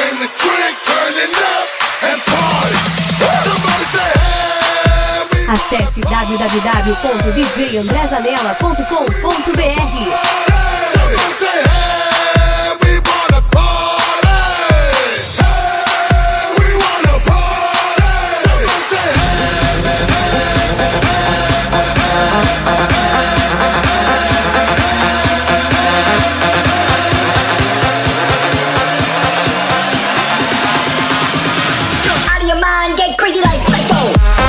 came to drink, turn it up and party. Somebody say hey. Acesse www.djandrezanella.com.br. Somebody say hey. We wanna party. Hey, we wanna party. Somebody say hey. Out of your mind, get crazy like psycho.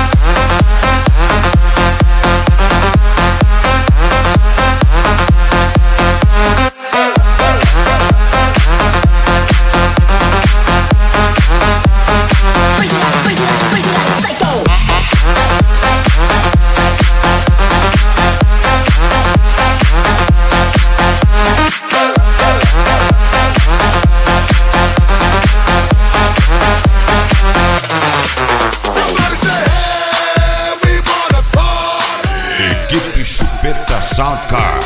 Equipe Chupeta Soundcar.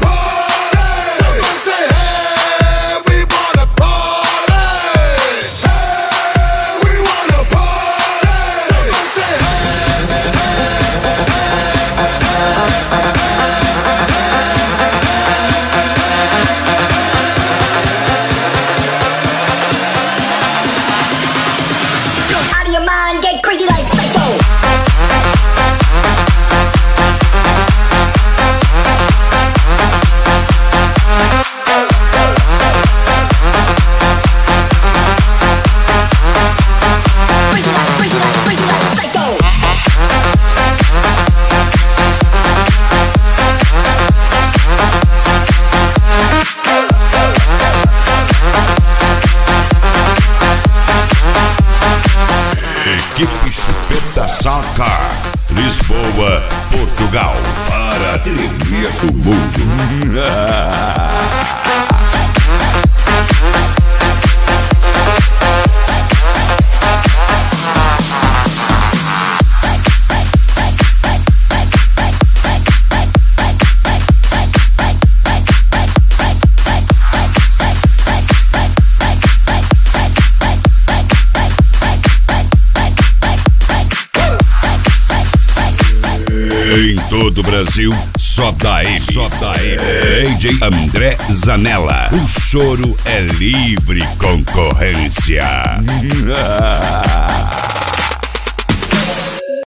Out of your mind, get crazy like psycho. Crazy like psycho. Equipe Chupeta Soundcar. Lisboa, Portugal. Para tremer o mundo. Em todo o Brasil, só dá ele. DJ André Zanella. O choro é livre concorrência.